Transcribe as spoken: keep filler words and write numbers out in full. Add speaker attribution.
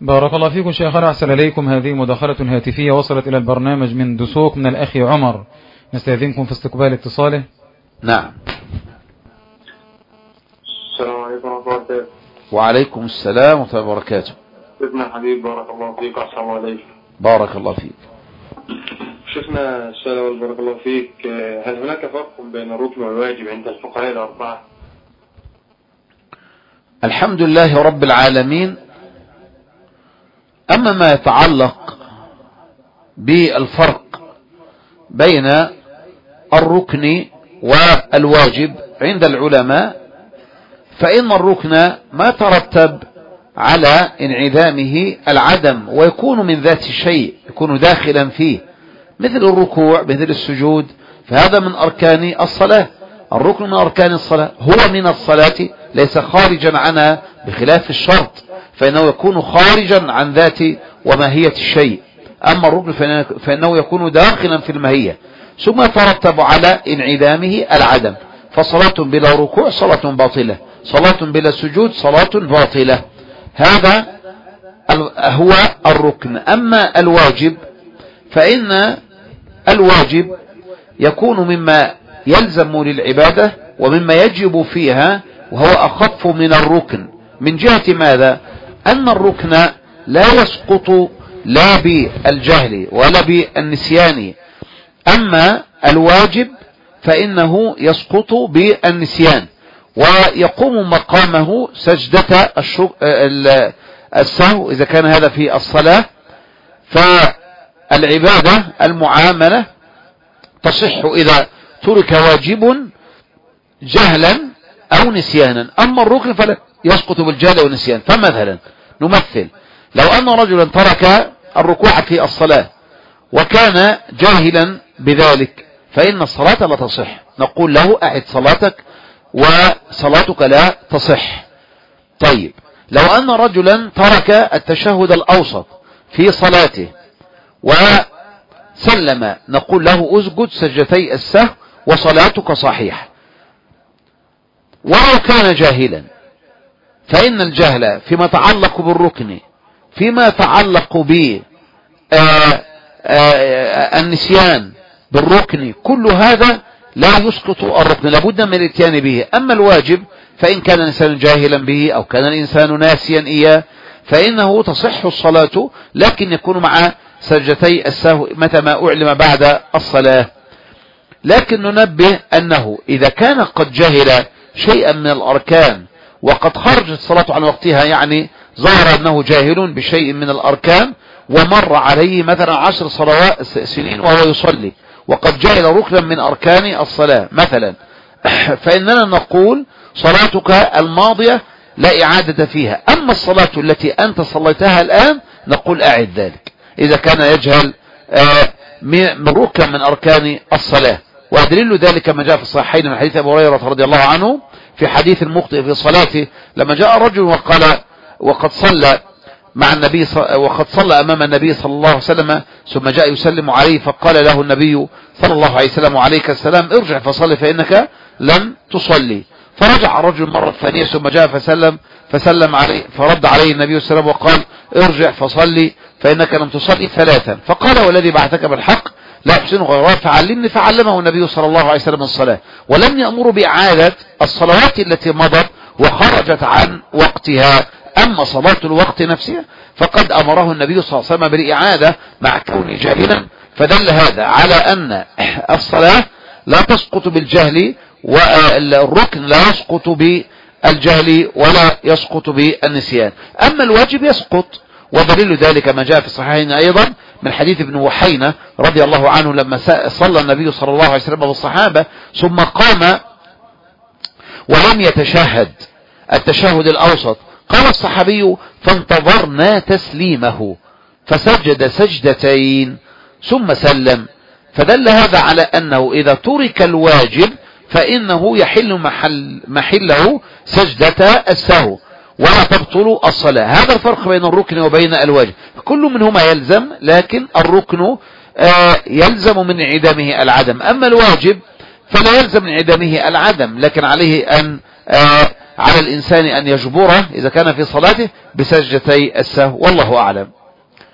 Speaker 1: بارك الله فيكم شيخنا، أحسن إليكم. هذه مداخلة هاتفية وصلت إلى البرنامج من دسوق من الأخ عمر، نستأذنكم في استقبال اتصاله.
Speaker 2: نعم.
Speaker 3: السلام عليكم ورحمة الله وبركاته.
Speaker 2: وعليكم السلام ورحمة الله وبركاته.
Speaker 3: ابن الحبيب بارك الله فيك. السلام عليكم.
Speaker 2: بارك الله فيك.
Speaker 3: شيخنا السلام بارك الله فيك، هل هناك فرق بين الركن والواجب عند الفقهاء الأربعة؟
Speaker 2: الحمد لله رب العالمين. أما ما يتعلق بالفرق بين الركن والواجب عند العلماء، فإن الركن ما ترتب على انعدامه العدم ويكون من ذات الشيء، يكون داخلا فيه، مثل الركوع مثل السجود، فهذا من أركان الصلاة. الركن من أركان الصلاة، هو من الصلاة ليس خارجا عنها، بخلاف الشرط فإنه يكون خارجا عن ذات وماهية الشيء. أما الركن فإنه يكون داخلا في الماهية، ثم يترتب على انعدامه العدم. فصلاة بلا ركوع صلاة باطلة، صلاة بلا سجود صلاة باطلة. هذا هو الركن. أما الواجب فإن الواجب يكون مما يلزم للعبادة ومما يجب فيها، وهو أخف من الركن. من جهة ماذا؟ أن الركن لا يسقط لا بالجهل ولا بالنسيان، أما الواجب فإنه يسقط بالنسيان ويقوم مقامه سجدة السهو إذا كان هذا في الصلاة. فالعبادة المعاملة تصح إذا ترك واجب جهلا أو نسيانا، أما الركن فلا يسقط بالجهل والنسيان. فمثلا نمثل لو أن رجلا ترك الركوع في الصلاة وكان جاهلا بذلك، فإن الصلاة لا تصح، نقول له أعد صلاتك وصلاتك لا تصح. طيب لو أن رجلا ترك التشهد الأوسط في صلاته وسلم، نقول له أسجد سجدتي السهو وصلاتك صحيحة. ولو كان جاهلا، فإن الجهل فيما يتعلق بالركن، فيما يتعلق بالنسيان بالركن، كل هذا لا يسقط الركن، لابد من الاتيان به. أما الواجب فإن كان الإنسان جاهلا به أو كان الإنسان ناسيا إياه فإنه تصح الصلاة، لكن يكون مع سجدتي السهو متى ما أعلم بعد الصلاة. لكن ننبه أنه إذا كان قد جهل شيئا من الأركان وقد خرجت الصلاة عن وقتها، يعني ظهر أنه جاهل بشيء من الأركان ومر عليه مثلا عشر صلوات سنين وهو يصلي وقد جهل ركنا من أركان الصلاة مثلا، فإننا نقول صلاتك الماضية لا إعادة فيها. أما الصلاة التي أنت صليتها الآن نقول أعد ذلك إذا كان يجهل من ركن من أركان الصلاة. ودليل ذلك ما جاء في الصحيحين من حديث أبي هريرة رضي الله عنه في حديث المخطئ في صلاته، لما جاء رجل وقال وقد صلى مع النبي وقد صلى أمام النبي صلى الله عليه وسلم ثم جاء يسلم عليه، فقال له النبي صلى الله عليه وسلم عليك السلام ارجع فصلي فإنك لم تصلي. فرجع الرجل مرة ثانية ثم جاء فسلم فسلم عليه، فرد عليه النبي صلى الله عليه وسلم وقال ارجع فصلي فإنك لم تصلي ثلاثا. فقال والذي بعثك بالحق لا أحسن غيرها فعلمني، فعلمه النبي صلى الله عليه وسلم الصلاة، ولم يأمر بإعادة الصلوات التي مضت وخرجت عن وقتها. أما صلاة الوقت نفسها فقد أمره النبي صلى الله عليه وسلم بالإعادة مع كونه جاهلا، فدل هذا على أن الصلاة لا تسقط بالجهل والركن لا يسقط بالجهل ولا يسقط بالنسيان. أما الواجب يسقط، ودليل ذلك ما جاء في الصحيحين أيضا من حديث ابن وحينة رضي الله عنه لما صلى النبي صلى الله عليه وسلم بالصحابة ثم قام ولم يتشهد التشهد الأوسط، قال الصحابي فانتظرنا تسليمه فسجد سجدتين ثم سلم. فدل هذا على أنه إذا ترك الواجب فإنه يحل محل محله سجدة السهو ولا تبطل الصلاة. هذا الفرق بين الركن وبين الواجب، كل منهما يلزم، لكن الركن آه يلزم من انعدامه العدم، أما الواجب فلا يلزم من انعدامه العدم، لكن عليه أن آه على الإنسان أن يجبره إذا كان في صلاته بسجدتي السهو، والله أعلم.